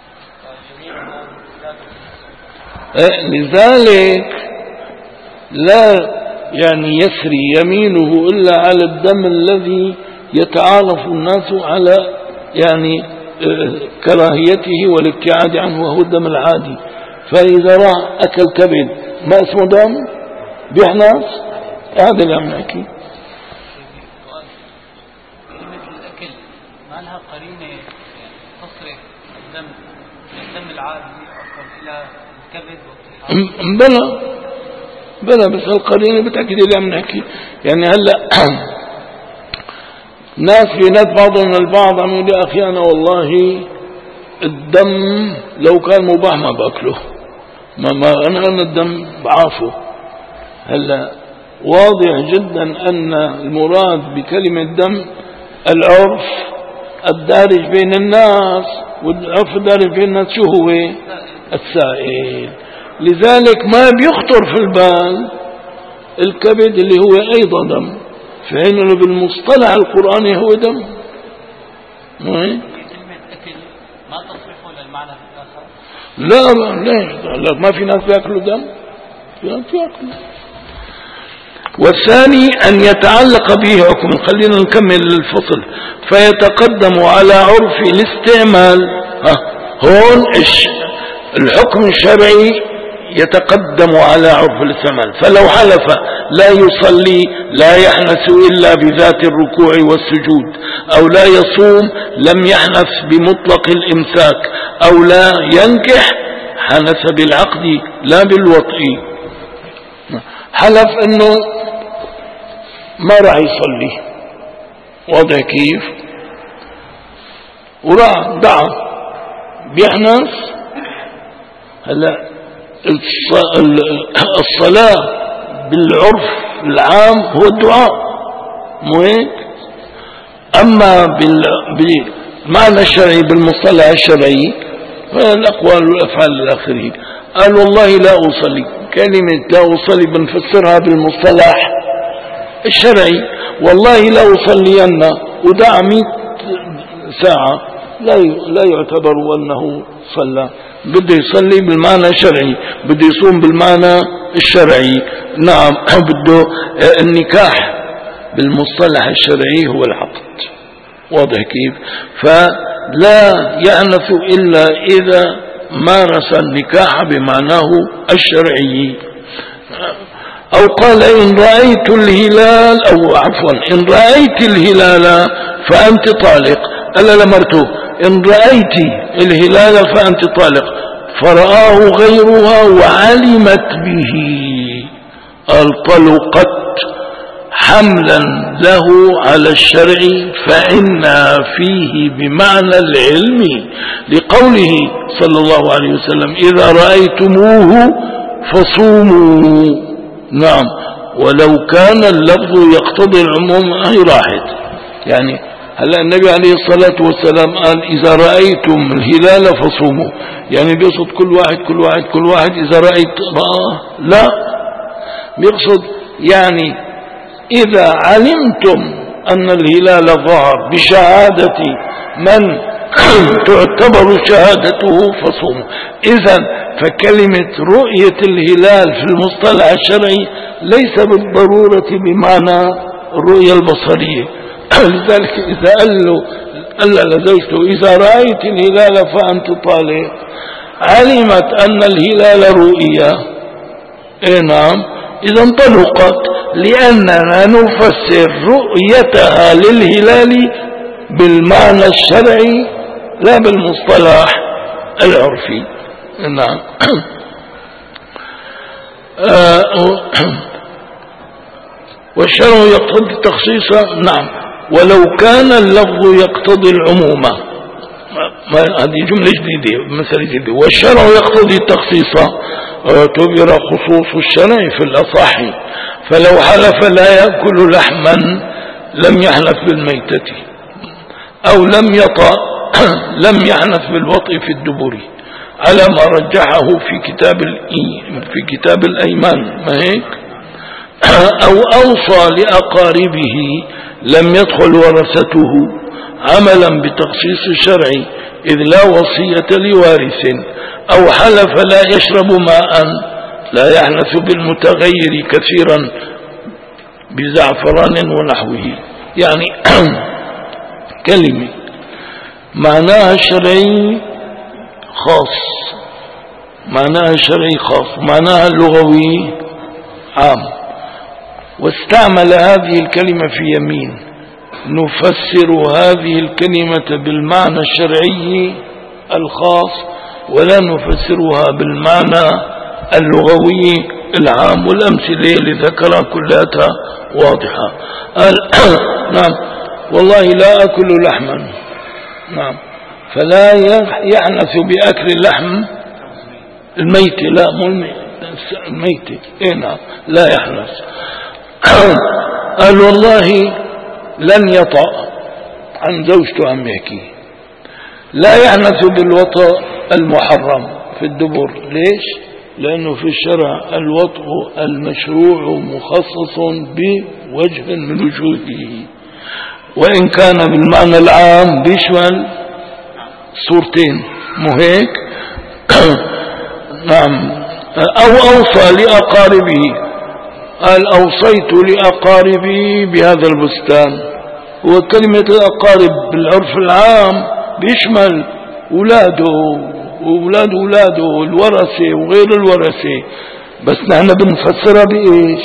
لذلك لا يعني يسري يمينه إلا على الدم الذي يتعارف الناس على يعني كراهيته والابتعاد عنه، وهو الدم العادي. فإذا راح أكل كبد ما اسمه دم بيحنص، هذا اللي عم نحكي. كلمة الأكل ما لها قرينة تصرف الدم العادي أصلا إلى الكبد والطحال؟ بلا بس القرينة بتأكد اللي عم نحكي. يعني هلا ناس بينات بعضهم البعض عم يقول يا أخي أنا والله الدم لو كان مباح ما باكله، ما أنا الدم بعافه. هلا واضح جدا أن المراد بكلمة دم العرف الدارج بين الناس، والعرف الدارج بين الناس شو هو؟ السائل. لذلك ما بيخطر في البال الكبد اللي هو أيضا دم، في حين أنه بالمصطلح القرآني هو دم. كلمة أكل ما تصرفه للمعنى الآخر؟ لا ما في ناس بيأكلوا دم، في ناس بيأكلوا. والثاني أن يتعلق به حكم. خلينا نكمل الفصل. فيتقدم على عرف الاستعمال. هون الحكم الشرعي يتقدم على عرف الاستعمال. فلو حلف لا يصلي لا يحنث إلا بذات الركوع والسجود، أو لا يصوم لم يحنث بمطلق الإمساك، أو لا ينكح حنث بالعقد لا بالوطء. حلف أنه ما راح يصلي، واضح كيف؟ وراح دعا بيحنث. هلا الصلاة بالعرف العام هو الدعاء، مو هيك؟ أما بالمعنى الشرعي بالمصطلح الشرعي فالأقوال والأفعال الآخرين. قال والله لا أصلي، كلمة لا أصلي بنفسرها بالمصطلح الشرعي. والله لا أصلين ودع 100 ساعة لا يعتبر أنه صلى. بده يصلي بالمعنى الشرعي، بده يصوم بالمعنى الشرعي. نعم بده النكاح بالمصطلح الشرعي هو العقد، واضح كيف؟ فلا يأنف إلا إذا مارس النكاح بمعناه الشرعي. أو قال إن رأيت الهلال، أو عفوا إن رأيت الهلال فأنت طالق. ألا لمرته إن رأيت الهلال فأنت طالق، فرآه غيرها وعلمت به، طلقت حملا له على الشرع، فإن فيه بمعنى العلم لقوله صلى الله عليه وسلم إذا رأيتموه فصوموا. نعم، ولو كان اللفظ يقتضي العموم هي راحت. يعني هلا النبي عليه الصلاة والسلام قال إذا رأيتم الهلال فصوموا، يعني بيقصد كل واحد إذا رأيت رآه؟ لا، بيقصد يعني إذا علمتم أن الهلال ظهر بشهادة من تعتبر شهادته فصوموا. إذن فكلمة رؤية الهلال في المصطلح الشرعي ليس بالضرورة بمعنى الرؤية البصرية. لذلك إذا قال لزوجته إذا رأيت الهلال فأنت طالق، علمت أن الهلال رؤية، نعم، إذا انطلقت لأننا نفسر رؤيتها للهلال بالمعنى الشرعي لا بالمصطلح العرفي. نعم. والشرع يقتضي التخصيص. نعم. ولو كان اللفظ يقتضي العمومة، هذه جملة جديدة مثل جديد. والشرع يقتضي التخصيص اعتبر خصوص الشرع في الأصح، فلو حلف لا يأكل لحما لم يحلف بالميتة، أو لم يحلف بالوطء في الدبر، على ما رجحه في كتاب الأيمان، ما هيك؟ أو أوصى لأقاربه لم يدخل ورثته عملا بتخصيص الشرع إذ لا وصية لوارث، أو حلف لا يشرب ماء لا يحنث بالمتغير كثيرا بزعفران ونحوه. يعني كلمة معناها الشرعي خاص، معناها الشرعي خاص، معناها اللغوي عام، واستعمل هذه الكلمة في يمين. نفسر هذه الكلمة بالمعنى الشرعي الخاص ولا نفسرها بالمعنى اللغوي العام، والأمثلة اللي ذكرها كلها واضحة. قال نعم والله لا أكل لحما، نعم، فلا يحنث بأكل اللحم الميت، لا مو الميت، نعم لا يحنث. قال والله لن يطأ عن زوجته، عم يحكي لا يحنث بالوطأ المحرم في الدبر. ليش؟ لأنه في الشرع الوطء المشروع مخصص بوجه من وجوهه، وإن كان بالمعنى العام بيشمل صورتين، مو هيك؟ نعم. أو أوصى لأقاربه، قال أوصيت لأقاربي بهذا البستان. وكلمة الأقارب بالعرف العام بيشمل أولاده وأولاد أولاده، الورثة وغير الورثة، بس نحن بنفسرها بإيش؟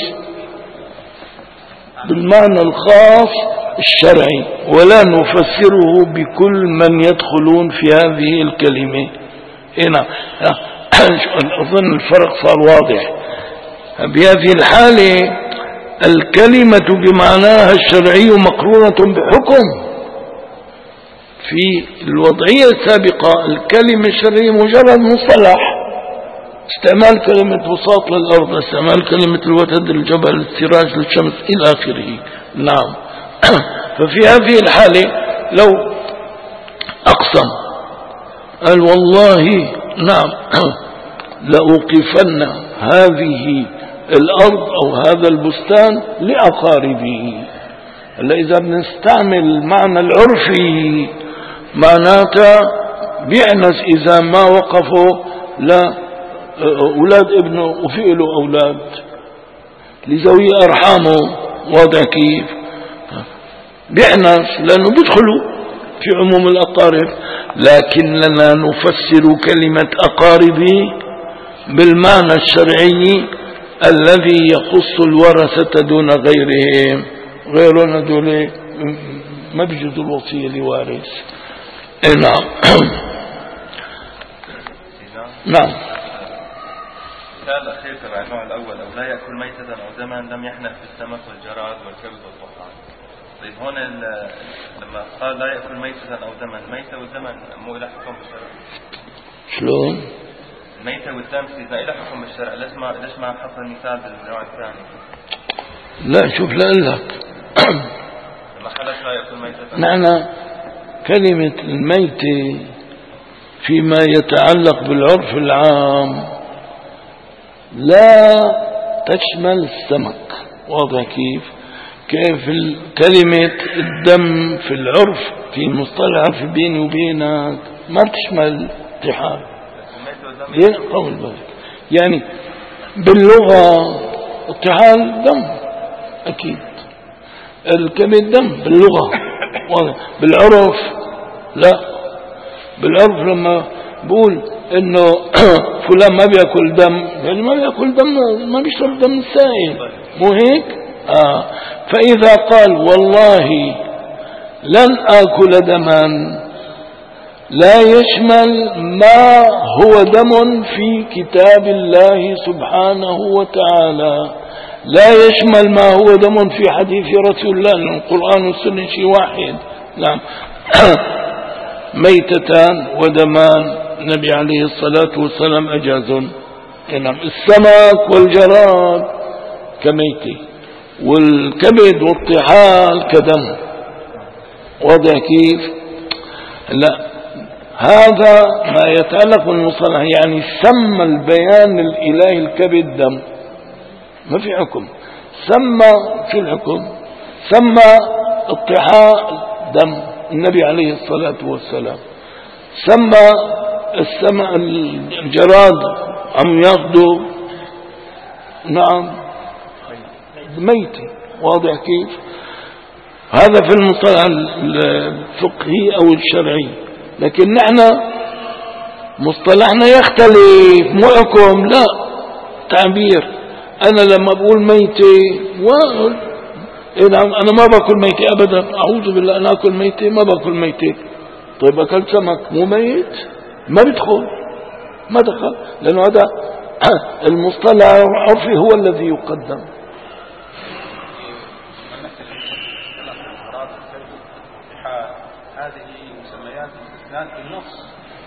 بالمعنى الخاص الشرعي، ولا نفسره بكل من يدخلون في هذه الكلمة. هنا أظن الفرق صار واضح. بهذه الحالة الكلمة بمعناها الشرعي مقرونة بحكم. في الوضعية السابقة الكلمة الشرعية مجرد مصطلح، استعمال كلمة وساط للأرض، استعمال كلمة الوتد للجبل، السراج للشمس إلى آخره. نعم. ففي هذه الحالة لو أقسم قال والله نعم لأوقفن هذه الأرض أو هذا البستان لأقاربه. هلا إذا بنستعمل المعنى العرفي معناته بيعنس إذا ما وقفوا لأولاد ابنه وفي له أولاد لذوي أرحامه، واضح كيف؟ بيعنس لأنه بيدخلوا في عموم الأقارب، لكننا نفسر كلمة أقاربي بالمعنى الشرعي الذي يخص الورثة دون غيرهم. غيرنا دول ما بيجوز الوصية لوارث. نعم. نعم. السؤال الأخير تبع النوع الأول، أو لا يأكل ميتة أو دما لم يحنث بالسمك والجراد والكبد والطحال. طيب هون لما قال لا يأكل ميتة أو دما، الميتة والدم مو إلى حكم بالشرع. شلون؟ الميتة والدم إذا إلى حكم بالشرع، ليش ما حصل مثال بالنوع الثاني؟ لا شوف لك لما حلف لا يأكل ميتة. معنى كلمة الميتة فيما يتعلق بالعرف العام لا تشمل السمك، واضح كيف؟ كيف كلمة الدم في العرف في مصطلح في بيني وبينك ما تشمل الطحال. قول بالك يعني باللغة الطحال دم أكيد، الكبد دم باللغة، بالعرف لا. بالعرف لما بقول انه فلان ما بياكل دم، يعني ما بياكل دم، ما بيشرب دم السائل، مو هيك؟ فإذا قال والله لن آكل دما، لا يشمل ما هو دم في كتاب الله سبحانه وتعالى، لا يشمل ما هو دم في حديث رسول الله، لأن القرآن والسنة شيء واحد. نعم. ميتتان ودمان النبي عليه الصلاة والسلام أجازون. نعم. السمك والجراد كميتة، والكبد والطحال كدم. واضح كيف؟ لا، هذا ما يتعلق بالمصطلح، يعني سمى البيان الإلهي الكبد دم، ما في حكم. سمى في الحكم، سمى الطحال دم النبي عليه الصلاة والسلام، سمى الجراد عم ياخذوا نعم ميتة. واضح كيف؟ هذا في المصطلح الفقهي أو الشرعي. لكن نحن مصطلحنا يختلف، مو حكم، لا تعبير. أنا لما بقول ميتة أنا ما باكل ميتة أبدا، أعوذ بالله، أنا أكل ميتة؟ ما باكل ميتة. طيب أكلت سمك مو ميت؟ ما بدخل، ما دخل، لأنه هذا المصطلح العرفي هو الذي يقدم. هذه مسميات الاستثناء بالنص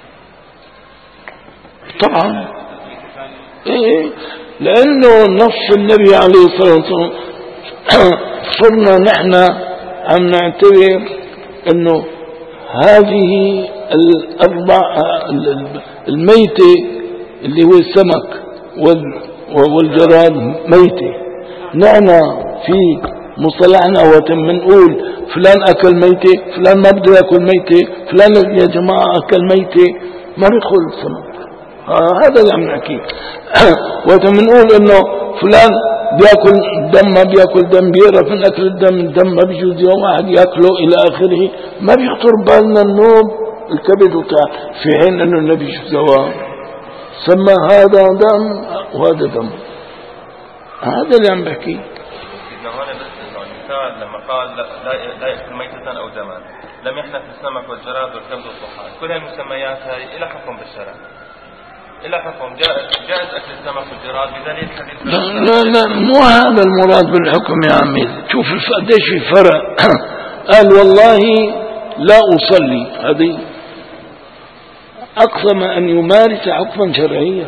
طبعا، إيه، لأنه نص النبي عليه الصلاة والسلام. صرنا نحن عم نعتبر أنه هذه الأربع الميتة اللي هو السمك والجراد ميتة. نحن في مصطلحنا وقت منقول فلان أكل ميتة، فلان ما بده يأكل ميتة، فلان يا جماعة أكل ميتة، ما بيدخل السمك. هذا اللي عم نحكيه. وقت منقول إنه فلان بيأكل دم، ما بيأكل دم، بيقرف من أكل الدم ما بيجوز يوم واحد يأكله إلى آخره، ما بيخطر بالنا النوم الكبد وطاعة، في حين إنه النبي شو سواه؟ سمى هذا دم وهذا دم. هذا اللي عم بحكيه. لما قال لا يأكل ميتة أو دما، لم يحنث السمك والجراد والكبد والطحال، كل المسميات هذه إلى حكم بالشرع، إلى حكم جائز أكل السمك والجراد بدليل حديث. لا مو هذا المراد بالحكم يا عمي. شوف قديش في فرق. قال والله لا أصلي، هذه أقسم أن يمارس حكما شرعيا.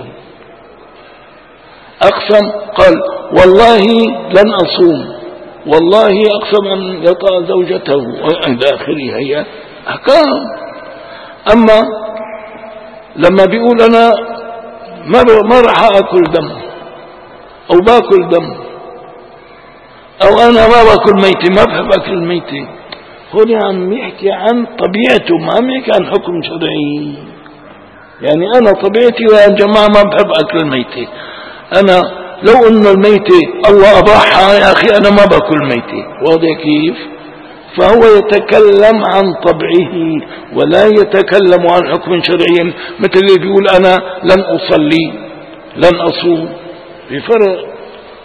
أقسم، قال والله لن أصوم، والله أقسم أن يطأ زوجته إلى آخره. هي أحكام. أما لما بيقول أنا ما راح أكل دم أو باكل دم، أو أنا ما باكل ميتة، ما بحب أكل الميتة، هو عم يحكي عن طبيعته، ما عم يحكي عن حكم شرعي. يعني أنا طبيعتي يا جماعة ما بحب أكل الميتة، أنا لو أنه الميتة الله أباحها يا أخي أنا ما باكل ميتة. واضح كيف؟ فهو يتكلم عن طبعه ولا يتكلم عن حكم شرعي، مثل اللي بيقول أنا لن أصلي لن أصوم. في فرق.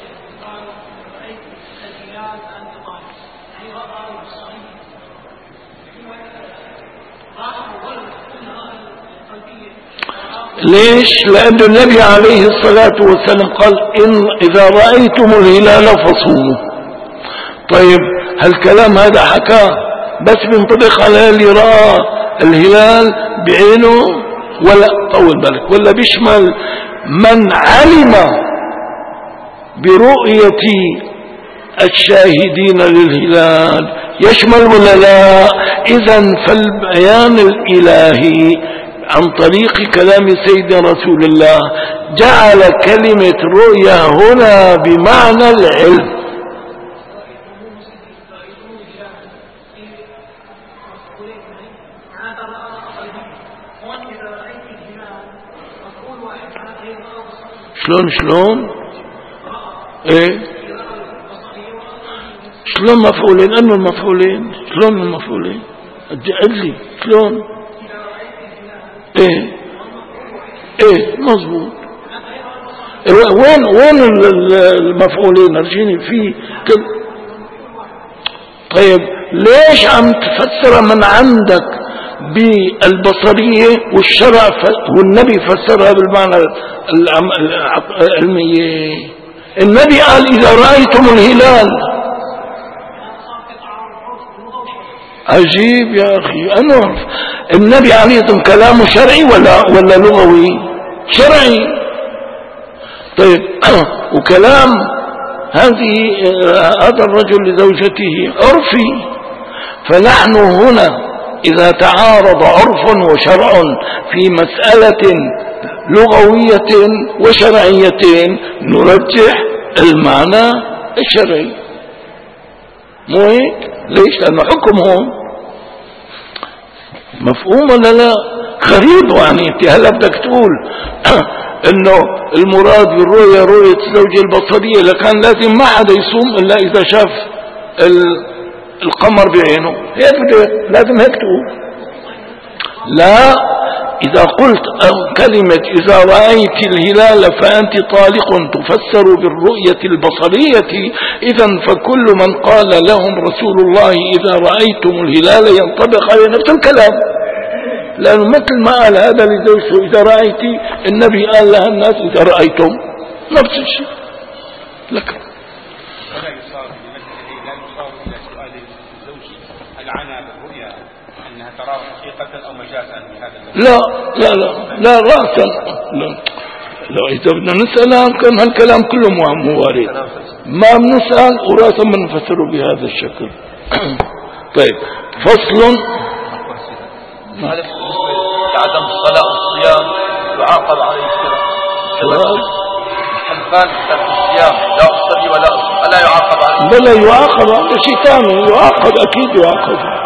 ليش؟ لأن النبي عليه الصلاة والسلام قال إذا رأيتم الهلال فصوموا. طيب هالكلام هذا حكى بس بينطبق على اللي رأى الهلال بعينه، ولا طول بالك، ولا بيشمل من علم برؤية الشاهدين للهلال؟ يشمل ولا لا؟ إذن فالبيان الإلهي عن طريق كلام سيدنا رسول الله جعل كلمة رؤيا هنا بمعنى العلم. شلون ايه شلون مفعولين؟ انه المفعولين شلون المفعولين؟ قل لي شلون؟ ايه ايه مظبوط. وين المفعولين ارجيني فيه كده. طيب ليش عم تفسر من عندك بالبصرية والشرع والنبي فسرها بالمعنى العلمية؟ النبي قال إذا رأيتم الهلال. عجيب يا أخي. أنا النبي عليه كلامه شرعي ولا لغوي؟ شرعي. طيب وكلام هذا الرجل لزوجته عرفي. فنحن هنا إذا تعارض عرف وشرع في مسألة لغوية وشرعية نرجح المعنى الشرعي. مو هيك؟ ليش؟ لأنه حكمهم مفهوم ولا لا؟ غريب. يعني انت هلا بدك تقول انه المراد بالرؤية رؤية الزوجة البصرية، لكان لازم ما حدا يصوم الا اذا شاف القمر بعينه. هيك لازم هيك تقول. لا، إذا قلت كلمة إذا رأيت الهلال فأنت طالق تفسر بالرؤية البصرية، إذا فكل من قال لهم رسول الله إذا رأيتم الهلال ينطبق على نفس الكلام، لأنه مثل ما قال هذا لزوجته إذا رأيتي، النبي قال لها الناس إذا رأيتم، نفس الشيء. لك لا يصار إلى سؤال الزوج هل عنى بالرؤيا أنها تراه حقيقة أو مجازا بهذا؟ لا رأسا. لا إذا بدنا نسأل كان هالكلام كله موارد، ما بنسأل ورأسا بنفسره بهذا الشكل. طيب فصل. هذا بالنسبة لعدم الصلاة والصيام يعاقب عليه الحلفان ترك الصيام لا أصلي ولا أصلي، ألا يعاقب عليه؟ بلا يعاقب، هذا شيء ثاني. يعاقب أكيد يعاقب.